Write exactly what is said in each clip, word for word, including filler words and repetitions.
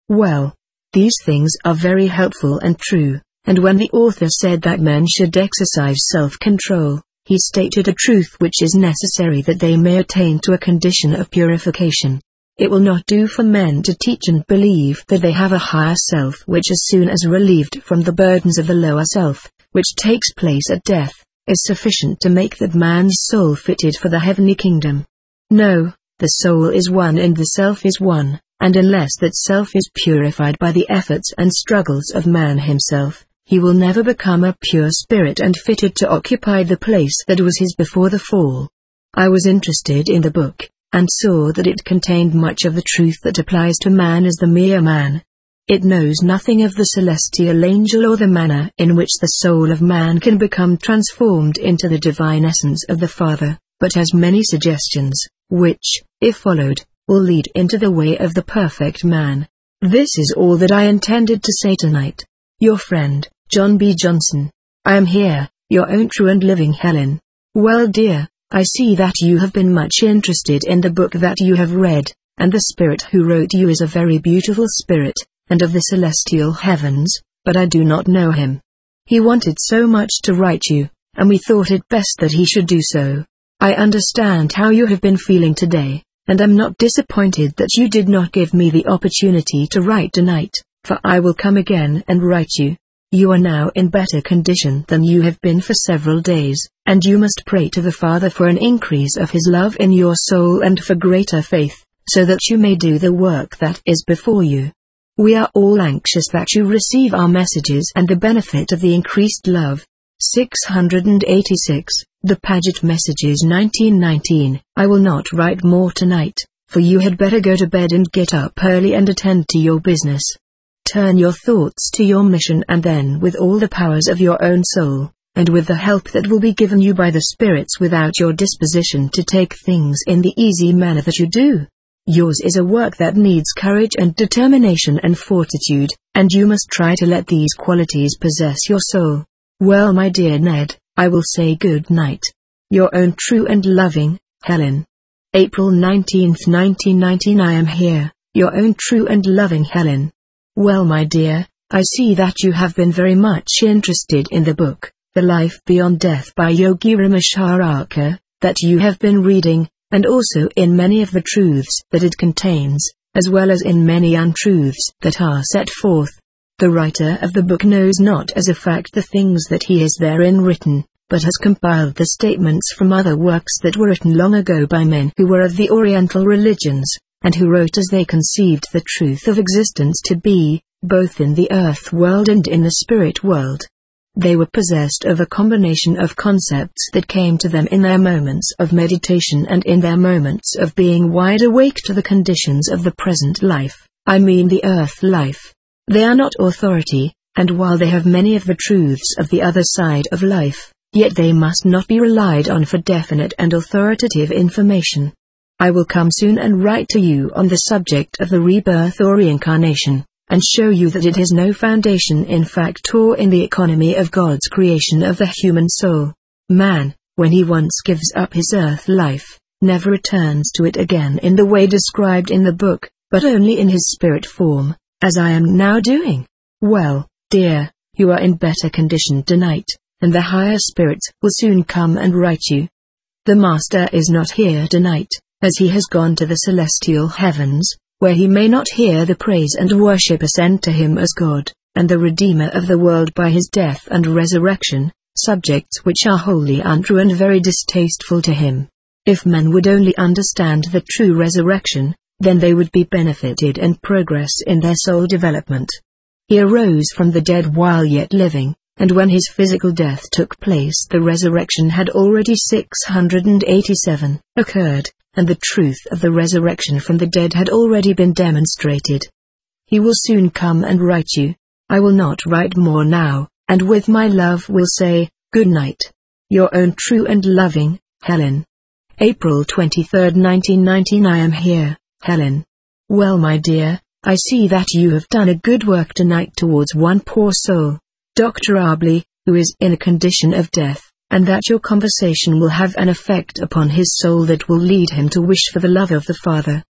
Well, these things are very helpful and true, and when the author said that men should exercise self-control, he stated a truth which is necessary that they may attain to a condition of purification. It will not do for men to teach and believe that they have a higher self which, as soon as relieved from the burdens of the lower self, which takes place at death, is sufficient to make that man's soul fitted for the heavenly kingdom. No, the soul is one and the self is one, and unless that self is purified by the efforts and struggles of man himself, he will never become a pure spirit and fitted to occupy the place that was his before the fall. I was interested in the book, and saw that it contained much of the truth that applies to man as the mere man. It knows nothing of the celestial angel or the manner in which the soul of man can become transformed into the divine essence of the Father, but has many suggestions, which, if followed, will lead into the way of the perfect man. This is all that I intended to say tonight. Your friend, John B. Johnson. I am here, your own true and living Helen. Well, dear, I see that you have been much interested in the book that you have read, and the spirit who wrote you is a very beautiful spirit, and of the celestial heavens, but I do not know him. He wanted so much to write you, and we thought it best that he should do so. I understand how you have been feeling today, and am not disappointed that you did not give me the opportunity to write tonight, for I will come again and write you. You are now in better condition than you have been for several days, and you must pray to the Father for an increase of His love in your soul and for greater faith, so that you may do the work that is before you. We are all anxious that you receive our messages and the benefit of the increased love. six hundred eighty-six, The Paget Messages nineteen nineteen. I will not write more tonight, for you had better go to bed and get up early and attend to your business. Turn your thoughts to your mission, and then with all the powers of your own soul, and with the help that will be given you by the spirits without your disposition to take things in the easy manner that you do. Yours is a work that needs courage and determination and fortitude, and you must try to let these qualities possess your soul. Well, my dear Ned, I will say good night. Your own true and loving, Helen. April nineteenth nineteen nineteen. I am here, your own true and loving Helen. Well, my dear, I see that you have been very much interested in the book, The Life Beyond Death by Yogi Ramacharaka, that you have been reading, and also in many of the truths that it contains, as well as in many untruths that are set forth. The writer of the book knows not as a fact the things that he has therein written, but has compiled the statements from other works that were written long ago by men who were of the Oriental religions, and who wrote as they conceived the truth of existence to be, both in the earth world and in the spirit world. They were possessed of a combination of concepts that came to them in their moments of meditation and in their moments of being wide awake to the conditions of the present life, I mean the earth life. They are not authority, and while they have many of the truths of the other side of life, yet they must not be relied on for definite and authoritative information. I will come soon and write to you on the subject of the rebirth or reincarnation, and show you that it has no foundation in fact or in the economy of God's creation of the human soul. Man, when he once gives up his earth life, never returns to it again in the way described in the book, but only in his spirit form, as I am now doing. Well, dear, you are in better condition tonight, and the higher spirits will soon come and write you. The Master is not here tonight, as he has gone to the celestial heavens, where he may not hear the praise and worship ascend to him as God, and the Redeemer of the world by his death and resurrection, subjects which are wholly untrue and very distasteful to him. If men would only understand the true resurrection, then they would be benefited and progress in their soul development. He arose from the dead while yet living, and when his physical death took place the resurrection had already six hundred eighty-seven occurred, and the truth of the resurrection from the dead had already been demonstrated. He will soon come and write you. I will not write more now, and with my love will say, good night. Your own true and loving, Helen. April twenty-third nineteen nineteen. I am here, Helen. Well, my dear, I see that you have done a good work tonight towards one poor soul, Doctor Arbley, who is in a condition of death, and that your conversation will have an effect upon his soul that will lead him to wish for the love of the Father.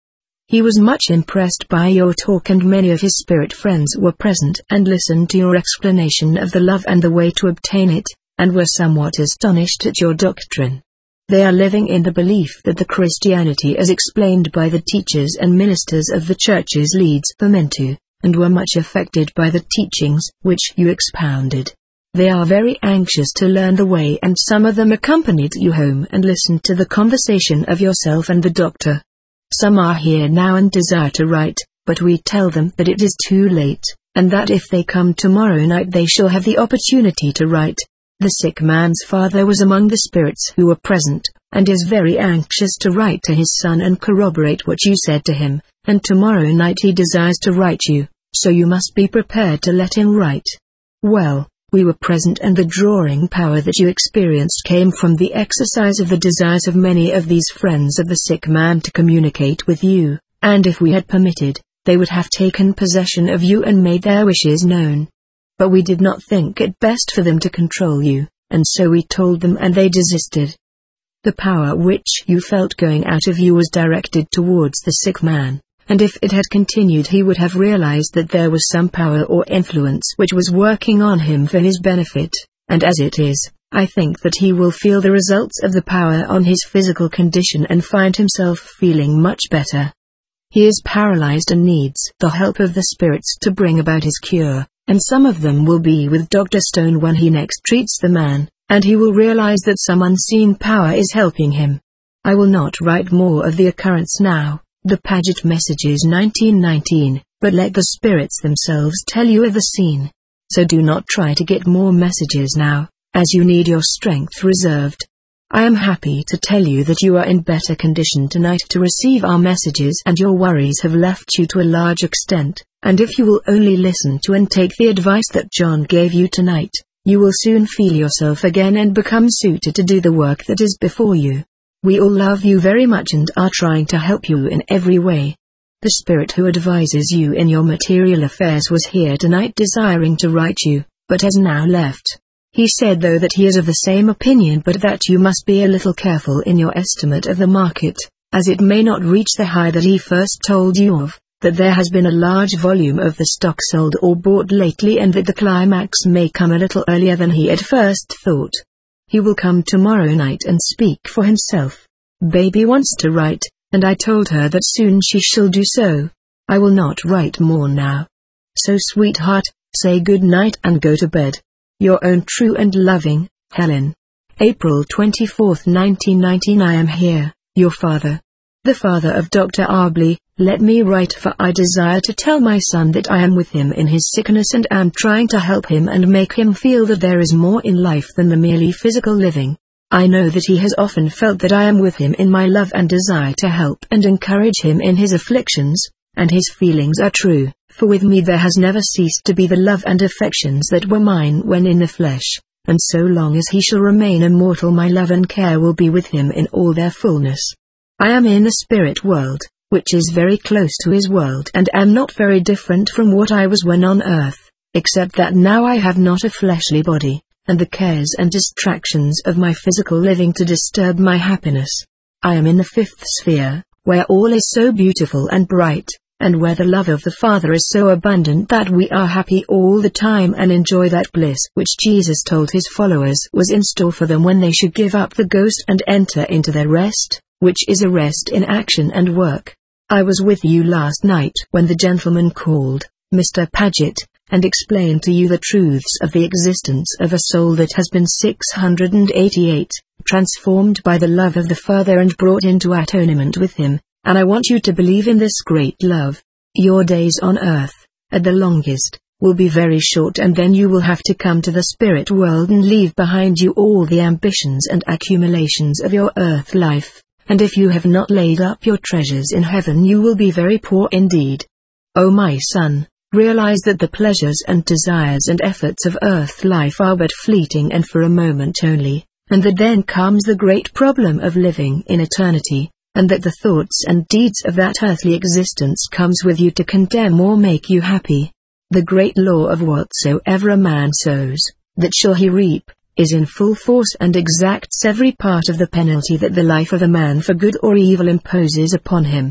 He was much impressed by your talk, and many of his spirit friends were present and listened to your explanation of the love and the way to obtain it, and were somewhat astonished at your doctrine. They are living in the belief that the Christianity as explained by the teachers and ministers of the churches leads them into, and were much affected by the teachings which you expounded. They are very anxious to learn the way, and some of them accompanied you home and listened to the conversation of yourself and the doctor. Some are here now and desire to write, but we tell them that it is too late, and that if they come tomorrow night they shall have the opportunity to write. The sick man's father was among the spirits who were present, and is very anxious to write to his son and corroborate what you said to him, and tomorrow night he desires to write you, so you must be prepared to let him write. Well, we were present, and the drawing power that you experienced came from the exercise of the desires of many of these friends of the sick man to communicate with you, and if we had permitted, they would have taken possession of you and made their wishes known. But we did not think it best for them to control you, and so we told them, and they desisted. The power which you felt going out of you was directed towards the sick man, and if it had continued he would have realized that there was some power or influence which was working on him for his benefit, and as it is, I think that he will feel the results of the power on his physical condition and find himself feeling much better. He is paralyzed and needs the help of the spirits to bring about his cure, and some of them will be with Doctor Stone when he next treats the man, and he will realize that some unseen power is helping him. I will not write more of the occurrence now. The Paget Messages nineteen nineteen, but let the spirits themselves tell you of the scene. So do not try to get more messages now, as you need your strength reserved. I am happy to tell you that you are in better condition tonight to receive our messages, and your worries have left you to a large extent, and if you will only listen to and take the advice that John gave you tonight, you will soon feel yourself again and become suited to do the work that is before you. We all love you very much and are trying to help you in every way. The spirit who advises you in your material affairs was here tonight desiring to write you, but has now left. He said though that he is of the same opinion, but that you must be a little careful in your estimate of the market, as it may not reach the high that he first told you of, that there has been a large volume of the stock sold or bought lately, and that the climax may come a little earlier than he at first thought. He will come tomorrow night and speak for himself. Baby wants to write, and I told her that soon she shall do so. I will not write more now. So sweetheart, say good night and go to bed. Your own true and loving, Helen. April twenty-fourth nineteen nineteen. I am here, your father. The father of Doctor Arbley. Let me write, for I desire to tell my son that I am with him in his sickness and am trying to help him and make him feel that there is more in life than the merely physical living. I know that he has often felt that I am with him in my love and desire to help and encourage him in his afflictions, and his feelings are true, for with me there has never ceased to be the love and affections that were mine when in the flesh, and so long as he shall remain immortal my love and care will be with him in all their fullness. I am in the spirit world, which is very close to his world, and am not very different from what I was when on earth, except that now I have not a fleshly body, and the cares and distractions of my physical living to disturb my happiness. I am in the fifth sphere, where all is so beautiful and bright, and where the love of the Father is so abundant that we are happy all the time and enjoy that bliss which Jesus told his followers was in store for them when they should give up the ghost and enter into their rest, which is a rest in action and work. I was with you last night when the gentleman called, Mister Paget, and explained to you the truths of the existence of a soul that has been six hundred eighty-eight, transformed by the love of the Father and brought into atonement with him, and I want you to believe in this great love. Your days on earth, at the longest, will be very short, and then you will have to come to the spirit world and leave behind you all the ambitions and accumulations of your earth life. And if you have not laid up your treasures in heaven you will be very poor indeed. O my son, realize that the pleasures and desires and efforts of earth life are but fleeting and for a moment only, and that then comes the great problem of living in eternity, and that the thoughts and deeds of that earthly existence comes with you to condemn or make you happy. The great law of whatsoever a man sows, that shall he reap, is in full force and exacts every part of the penalty that the life of a man for good or evil imposes upon him.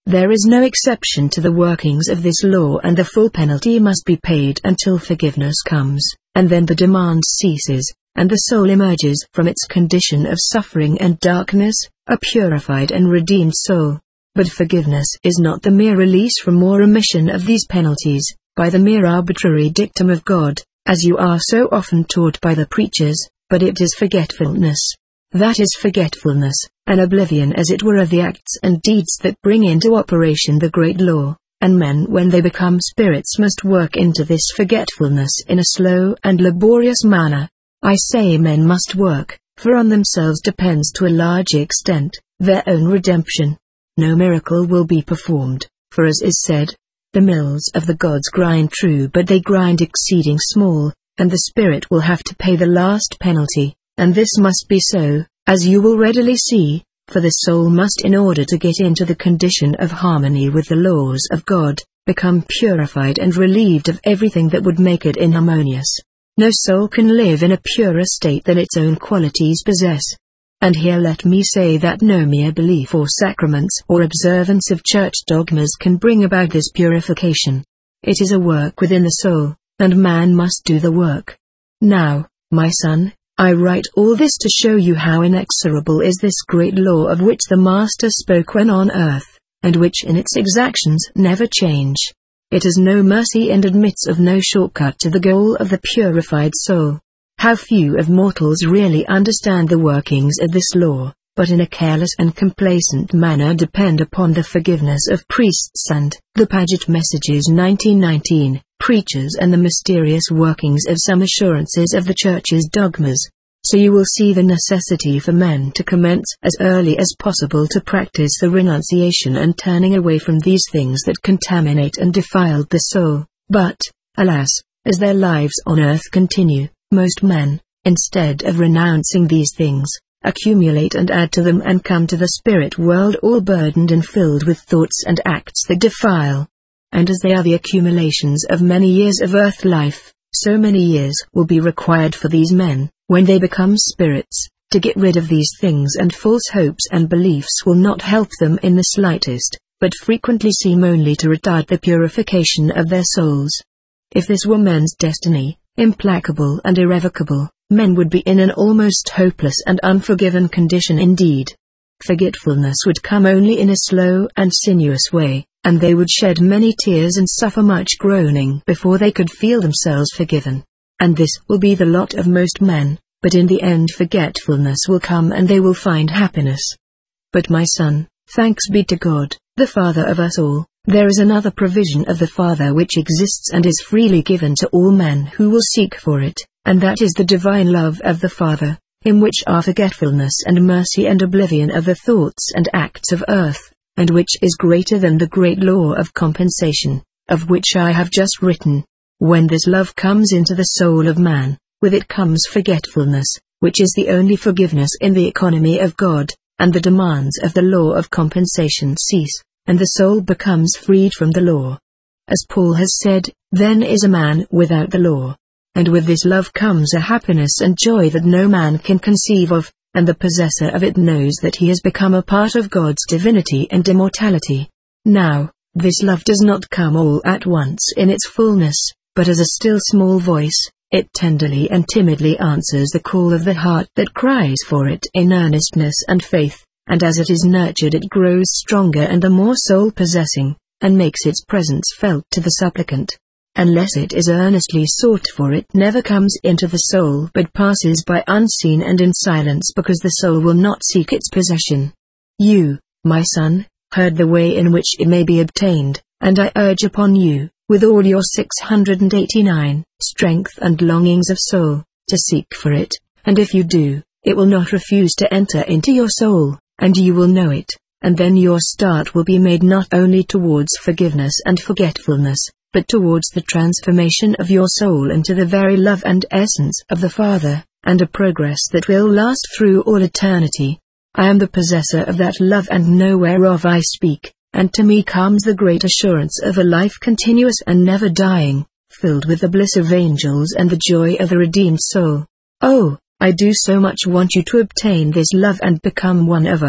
There is no exception to the workings of this law, and the full penalty must be paid until forgiveness comes, and then the demand ceases, and the soul emerges from its condition of suffering and darkness, a purified and redeemed soul. But forgiveness is not the mere release from or remission of these penalties, by the mere arbitrary dictum of God, as you are so often taught by the preachers, but it is forgetfulness. That is forgetfulness, an oblivion as it were of the acts and deeds that bring into operation the great law, and men when they become spirits must work into this forgetfulness in a slow and laborious manner. I say men must work, for on themselves depends to a large extent their own redemption. No miracle will be performed, for as is said, the mills of the gods grind true, but they grind exceeding small, and the spirit will have to pay the last penalty. And this must be so, as you will readily see, for the soul must, in order to get into the condition of harmony with the laws of God, become purified and relieved of everything that would make it inharmonious. No soul can live in a purer state than its own qualities possess. And here let me say that no mere belief or sacraments or observance of church dogmas can bring about this purification. It is a work within the soul, and man must do the work. Now, my son, I write all this to show you how inexorable is this great law of which the Master spoke when on earth, and which in its exactions never change. It has no mercy and admits of no shortcut to the goal of the purified soul. How few of mortals really understand the workings of this law, but in a careless and complacent manner depend upon the forgiveness of priests and the Paget Messages nineteen nineteen. Preachers and the mysterious workings of some assurances of the Church's dogmas. So you will see the necessity for men to commence as early as possible to practice the renunciation and turning away from these things that contaminate and defile the soul. But, alas, as their lives on earth continue, most men, instead of renouncing these things, accumulate and add to them and come to the spirit world all burdened and filled with thoughts and acts that defile. And as they are the accumulations of many years of earth life, so many years will be required for these men, when they become spirits, to get rid of these things, and false hopes and beliefs will not help them in the slightest, but frequently seem only to retard the purification of their souls. If this were men's destiny, implacable and irrevocable, men would be in an almost hopeless and unforgiven condition indeed. Forgetfulness would come only in a slow and sinuous way, and they would shed many tears and suffer much groaning before they could feel themselves forgiven. And this will be the lot of most men, but in the end forgetfulness will come and they will find happiness. But my son, thanks be to God, the Father of us all, there is another provision of the Father which exists and is freely given to all men who will seek for it, and that is the divine love of the Father, in which are forgetfulness and mercy and oblivion of the thoughts and acts of earth, and which is greater than the great law of compensation, of which I have just written. When this love comes into the soul of man, with it comes forgetfulness, which is the only forgiveness in the economy of God, and the demands of the law of compensation cease, and the soul becomes freed from the law. As Paul has said, then is a man without the law. And with this love comes a happiness and joy that no man can conceive of, and the possessor of it knows that he has become a part of God's divinity and immortality. Now, this love does not come all at once in its fullness, but as a still small voice, it tenderly and timidly answers the call of the heart that cries for it in earnestness and faith, and as it is nurtured it grows stronger and the more soul-possessing, and makes its presence felt to the supplicant. Unless it is earnestly sought for, it never comes into the soul but passes by unseen and in silence, because the soul will not seek its possession. You, my son, heard the way in which it may be obtained, and I urge upon you, with all your six hundred eighty-nine, strength and longings of soul, to seek for it, and if you do, it will not refuse to enter into your soul, and you will know it, and then your start will be made not only towards forgiveness and forgetfulness, but towards the transformation of your soul into the very love and essence of the Father, and a progress that will last through all eternity. I am the possessor of that love and know whereof I speak, and to me comes the great assurance of a life continuous and never dying, filled with the bliss of angels and the joy of the redeemed soul. Oh, I do so much want you to obtain this love and become one of us,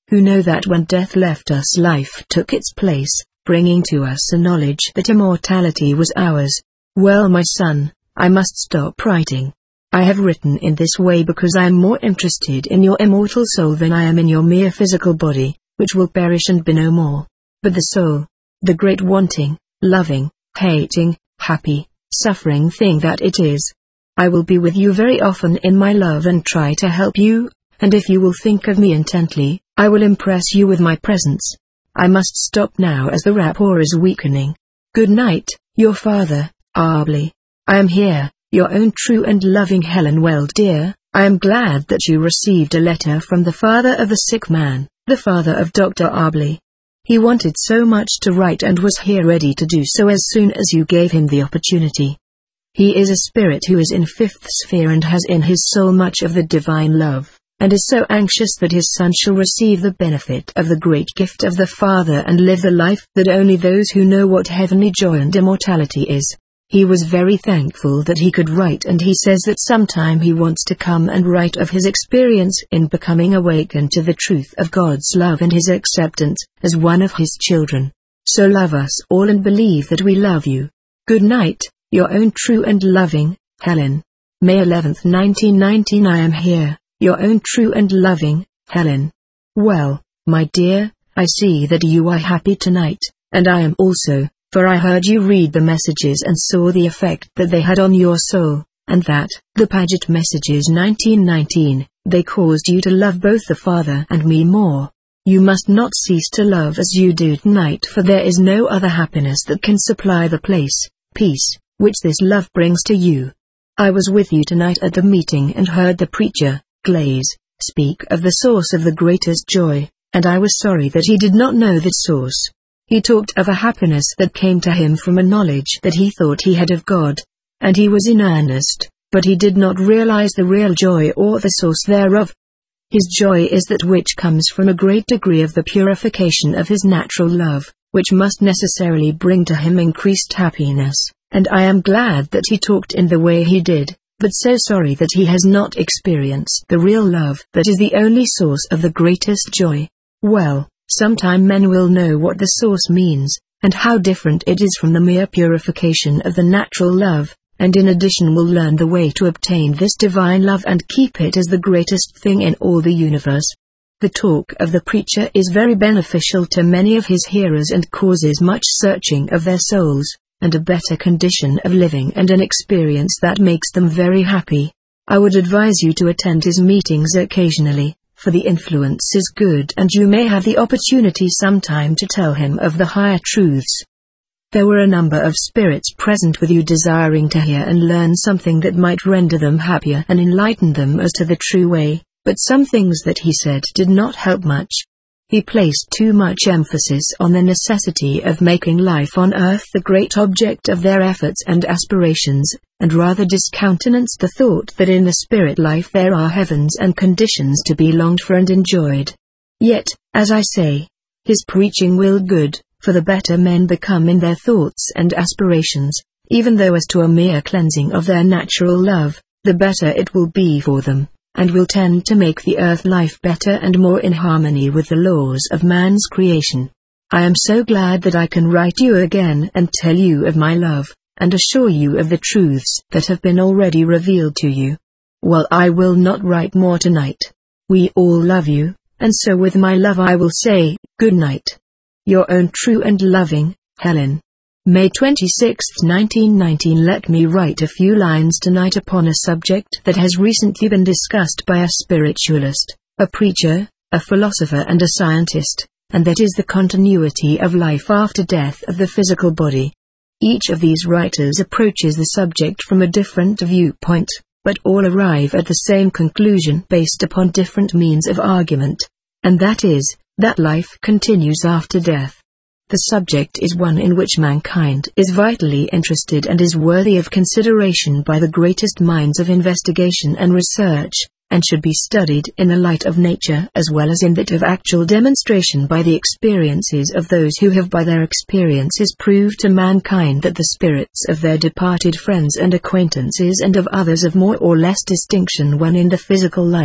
who know that when death left us life took its place, bringing to us a knowledge that immortality was ours. Well, my son, I must stop writing. I have written in this way because I am more interested in your immortal soul than I am in your mere physical body, which will perish and be no more. But the soul, the great wanting, loving, hating, happy, suffering thing that it is. I will be with you very often in my love and try to help you, and if you will think of me intently, I will impress you with my presence. I must stop now as the rapport is weakening. Good night, your father, Aubrey. I am here, your own true and loving Helen. Well, dear, I am glad that you received a letter from the father of the sick man, the father of Doctor Aubrey. He wanted so much to write and was here ready to do so as soon as you gave him the opportunity. He is a spirit who is in fifth sphere and has in his soul much of the divine love, and is so anxious that his son shall receive the benefit of the great gift of the Father and live the life that only those who know what heavenly joy and immortality is. He was very thankful that he could write, and he says that sometime he wants to come and write of his experience in becoming awakened to the truth of God's love and his acceptance as one of his children. So love us all and believe that we love you. Good night, your own true and loving, Helen. May eleventh nineteen nineteen. I am here, your own true and loving, Helen. Well, my dear, I see that you are happy tonight, and I am also. For I heard you read the messages and saw the effect that they had on your soul, and that, the Paget messages nineteen nineteen, they caused you to love both the Father and me more. You must not cease to love as you do tonight, for there is no other happiness that can supply the place, peace, which this love brings to you. I was with you tonight at the meeting and heard the preacher, Glaze, speak of the source of the greatest joy, and I was sorry that he did not know the source. He talked of a happiness that came to him from a knowledge that he thought he had of God, and he was in earnest, but he did not realize the real joy or the source thereof. His joy is that which comes from a great degree of the purification of his natural love, which must necessarily bring to him increased happiness, and I am glad that he talked in the way he did, but so sorry that he has not experienced the real love that is the only source of the greatest joy. Well, sometime men will know what the source means, and how different it is from the mere purification of the natural love, and in addition will learn the way to obtain this divine love and keep it as the greatest thing in all the universe. The talk of the preacher is very beneficial to many of his hearers and causes much searching of their souls, and a better condition of living and an experience that makes them very happy. I would advise you to attend his meetings occasionally, for the influence is good and you may have the opportunity sometime to tell him of the higher truths. There were a number of spirits present with you desiring to hear and learn something that might render them happier and enlighten them as to the true way, but some things that he said did not help much. He placed too much emphasis on the necessity of making life on earth the great object of their efforts and aspirations, and rather discountenanced the thought that in the spirit life there are heavens and conditions to be longed for and enjoyed. Yet, as I say, his preaching will good, for the better men become in their thoughts and aspirations, even though as to a mere cleansing of their natural love, the better it will be for them, and will tend to make the earth life better and more in harmony with the laws of man's creation. I am so glad that I can write you again and tell you of my love, and assure you of the truths that have been already revealed to you. Well, I will not write more tonight. We all love you, and so with my love I will say, good night. Your own true and loving, Helen. May twenty-sixth nineteen nineteen. Let me write a few lines tonight upon a subject that has recently been discussed by a spiritualist, a preacher, a philosopher and a scientist, and that is the continuity of life after death of the physical body. Each of these writers approaches the subject from a different viewpoint, but all arrive at the same conclusion based upon different means of argument, and that is, that life continues after death. The subject is one in which mankind is vitally interested and is worthy of consideration by the greatest minds of investigation and research, and should be studied in the light of nature as well as in that of actual demonstration by the experiences of those who have by their experiences proved to mankind that the spirits of their departed friends and acquaintances and of others of more or less distinction when in the physical life,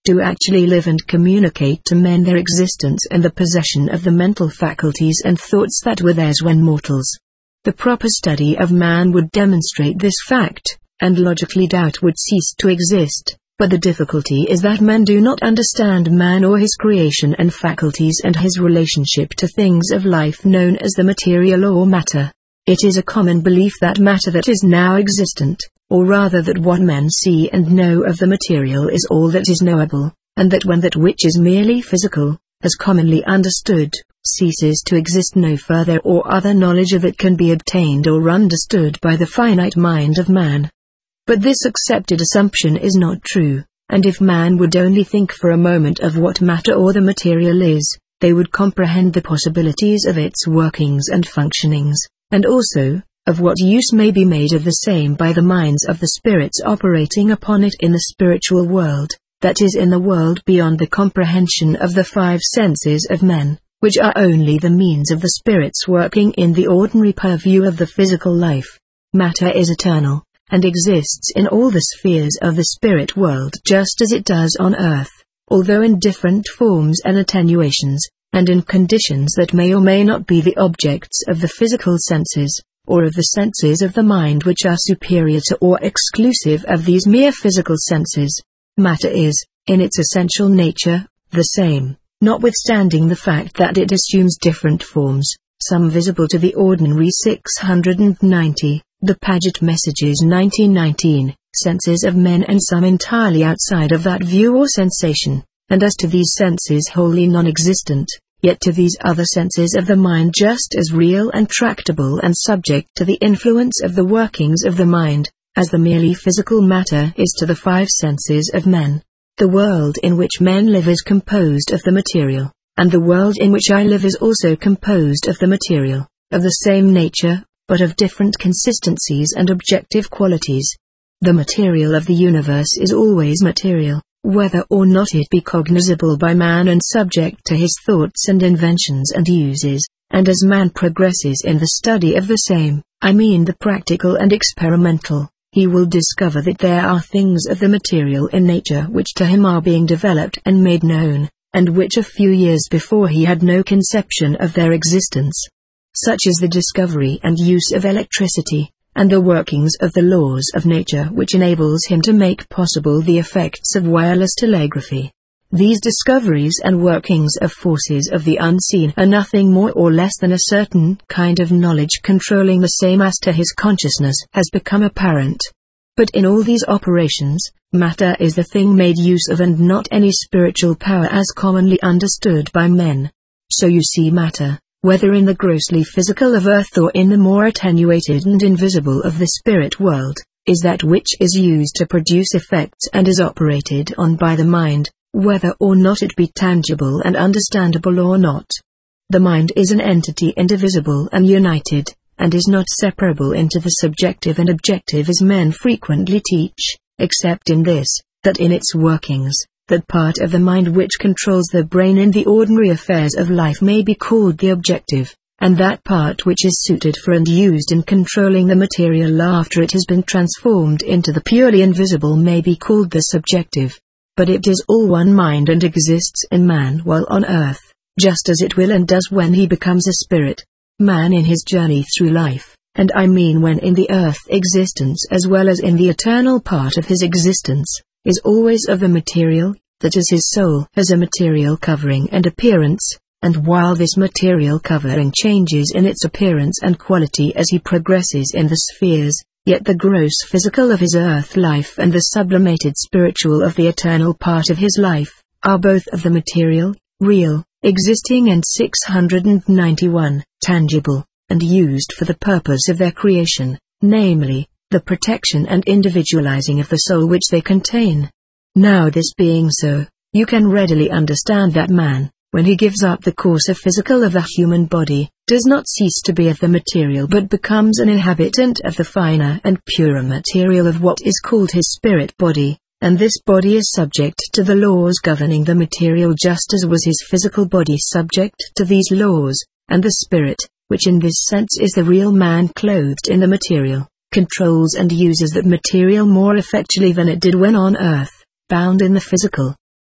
do actually live and communicate to men their existence and the possession of the mental faculties and thoughts that were theirs when mortals. The proper study of man would demonstrate this fact, and logically doubt would cease to exist. But the difficulty is that men do not understand man or his creation and faculties and his relationship to things of life known as the material or matter. It is a common belief that matter that is now existent, or rather that what men see and know of the material is all that is knowable, and that when that which is merely physical, as commonly understood, ceases to exist, no further or other knowledge of it can be obtained or understood by the finite mind of man. But this accepted assumption is not true, and if man would only think for a moment of what matter or the material is, they would comprehend the possibilities of its workings and functionings, and also, of what use may be made of the same by the minds of the spirits operating upon it in the spiritual world, that is in the world beyond the comprehension of the five senses of men, which are only the means of the spirits working in the ordinary purview of the physical life. Matter is eternal, and exists in all the spheres of the spirit world just as it does on earth, although in different forms and attenuations, and in conditions that may or may not be the objects of the physical senses, or of the senses of the mind, which are superior to or exclusive of these mere physical senses. Matter is, in its essential nature, the same, notwithstanding the fact that it assumes different forms, some visible to the ordinary six hundred ninety, the Paget Messages nineteen nineteen, senses of men, and some entirely outside of that view or sensation, and as to these senses wholly non-existent, yet to these other senses of the mind just as real and tractable and subject to the influence of the workings of the mind, as the merely physical matter is to the five senses of men. The world in which men live is composed of the material, and the world in which I live is also composed of the material, of the same nature, but of different consistencies and objective qualities. The material of the universe is always material, whether or not it be cognizable by man and subject to his thoughts and inventions and uses, and as man progresses in the study of the same, I mean the practical and experimental, he will discover that there are things of the material in nature which to him are being developed and made known, and which a few years before he had no conception of their existence. Such is the discovery and use of electricity, and the workings of the laws of nature which enables him to make possible the effects of wireless telegraphy. These discoveries and workings of forces of the unseen are nothing more or less than a certain kind of knowledge controlling the same as to his consciousness has become apparent. But in all these operations, matter is the thing made use of and not any spiritual power as commonly understood by men. So you see matter, whether in the grossly physical of earth or in the more attenuated and invisible of the spirit world, is that which is used to produce effects and is operated on by the mind, whether or not it be tangible and understandable or not. The mind is an entity indivisible and united, and is not separable into the subjective and objective as men frequently teach, except in this, that in its workings, that part of the mind which controls the brain in the ordinary affairs of life may be called the objective, and that part which is suited for and used in controlling the material after it has been transformed into the purely invisible may be called the subjective. But it is all one mind and exists in man while on earth, just as it will and does when he becomes a spirit. Man in his journey through life, and I mean when in the earth existence as well as in the eternal part of his existence, is always of the material, that is his soul has a material covering and appearance, and while this material covering changes in its appearance and quality as he progresses in the spheres, yet the gross physical of his earth life and the sublimated spiritual of the eternal part of his life, are both of the material, real, existing and six hundred ninety-one, tangible, and used for the purpose of their creation, namely, the protection and individualizing of the soul which they contain. Now this being so, you can readily understand that man, when he gives up the coarser physical of the human body, does not cease to be of the material but becomes an inhabitant of the finer and purer material of what is called his spirit body, and this body is subject to the laws governing the material just as was his physical body subject to these laws, and the spirit, which in this sense is the real man clothed in the material, controls and uses that material more effectually than it did when on earth, bound in the physical.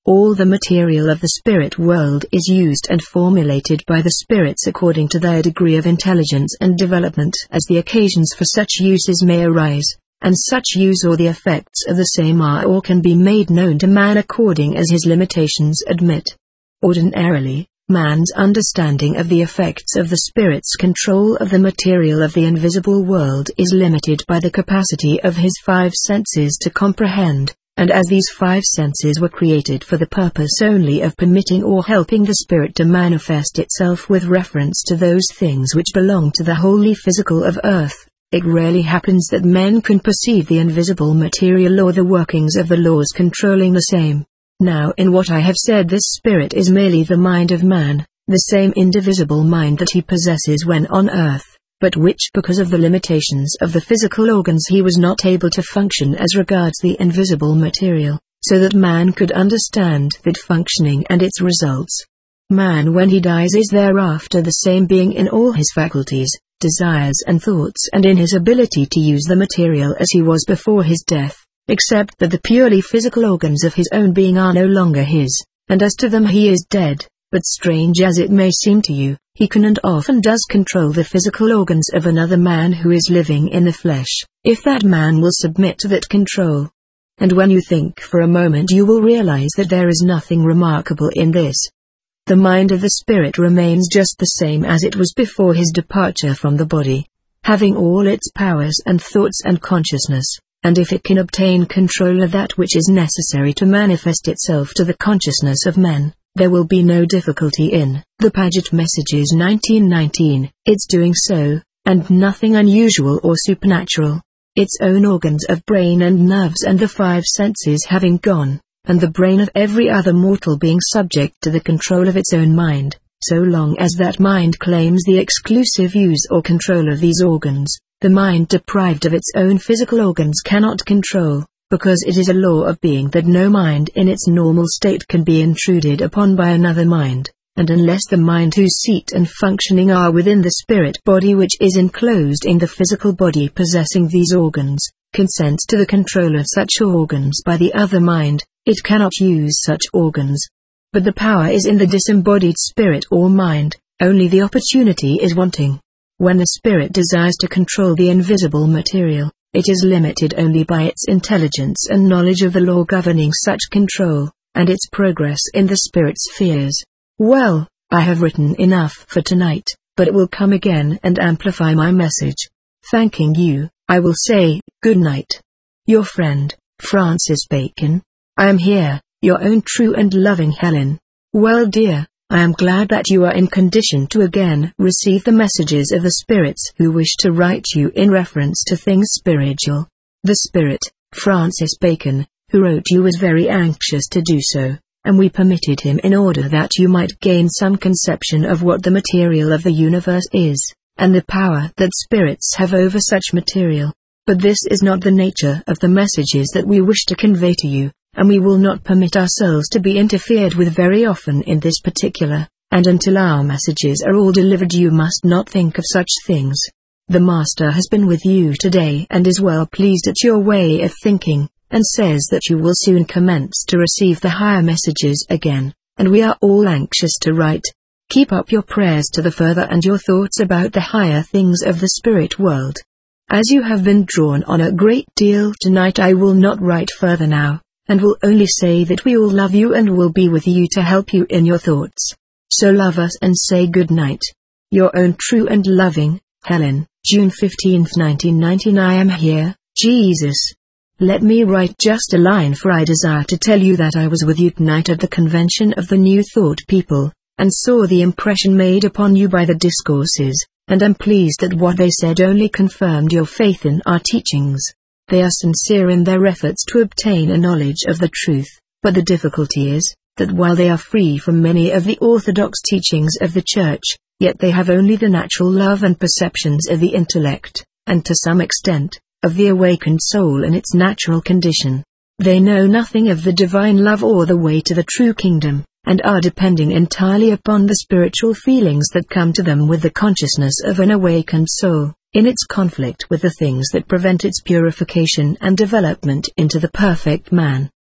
All the material of the spirit world is used and formulated by the spirits according to their degree of intelligence and development as the occasions for such uses may arise, and such use or the effects of the same are or can be made known to man according as his limitations admit. Ordinarily, man's understanding of the effects of the spirit's control of the material of the invisible world is limited by the capacity of his five senses to comprehend. And as these five senses were created for the purpose only of permitting or helping the spirit to manifest itself with reference to those things which belong to the wholly physical of earth, it rarely happens that men can perceive the invisible material or the workings of the laws controlling the same. Now in what I have said, this spirit is merely the mind of man, the same indivisible mind that he possesses when on earth, but which because of the limitations of the physical organs he was not able to function as regards the invisible material, so that man could understand that functioning and its results. Man when he dies is thereafter the same being in all his faculties, desires and thoughts and in his ability to use the material as he was before his death, except that the purely physical organs of his own being are no longer his, and as to them he is dead. But strange as it may seem to you, he can and often does control the physical organs of another man who is living in the flesh, if that man will submit to that control. And when you think for a moment you will realize that there is nothing remarkable in this. The mind of the spirit remains just the same as it was before his departure from the body, having all its powers and thoughts and consciousness, and if it can obtain control of that which is necessary to manifest itself to the consciousness of men, there will be no difficulty in the Paget Messages nineteen nineteen, its doing so, and nothing unusual or supernatural. Its own organs of brain and nerves and the five senses having gone, and the brain of every other mortal being subject to the control of its own mind, so long as that mind claims the exclusive use or control of these organs, the mind deprived of its own physical organs cannot control. Because it is a law of being that no mind in its normal state can be intruded upon by another mind, and unless the mind whose seat and functioning are within the spirit body which is enclosed in the physical body possessing these organs, consents to the control of such organs by the other mind, it cannot use such organs. But the power is in the disembodied spirit or mind, only the opportunity is wanting. When the spirit desires to control the invisible material, it is limited only by its intelligence and knowledge of the law governing such control, and its progress in the spirit spheres. Well, I have written enough for tonight, but it will come again and amplify my message. Thanking you, I will say, good night. Your friend, Francis Bacon. I am here, your own true and loving Helen. Well dear, I am glad that you are in condition to again receive the messages of the spirits who wish to write you in reference to things spiritual. The spirit, Francis Bacon, who wrote you was very anxious to do so, and we permitted him in order that you might gain some conception of what the material of the universe is, and the power that spirits have over such material. But this is not the nature of the messages that we wish to convey to you, and we will not permit ourselves to be interfered with very often in this particular, and until our messages are all delivered you must not think of such things. The Master has been with you today and is well pleased at your way of thinking, and says that you will soon commence to receive the higher messages again, and we are all anxious to write. Keep up your prayers to the further and your thoughts about the higher things of the spirit world. As you have been drawn on a great deal tonight, I will not write further now, and will only say that we all love you and will be with you to help you in your thoughts. So love us and say good night. Your own true and loving, Helen. June fifteenth nineteen ninety-nine. I am here, Jesus. Let me write just a line, for I desire to tell you that I was with you tonight at the convention of the New Thought people, and saw the impression made upon you by the discourses, and am pleased that what they said only confirmed your faith in our teachings. They are sincere in their efforts to obtain a knowledge of the truth, but the difficulty is, that while they are free from many of the orthodox teachings of the Church, yet they have only the natural love and perceptions of the intellect, and to some extent, of the awakened soul in its natural condition. They know nothing of the divine love or the way to the true kingdom, and are depending entirely upon the spiritual feelings that come to them with the consciousness of an awakened soul, in its conflict with the things that prevent its purification and development into the perfect man.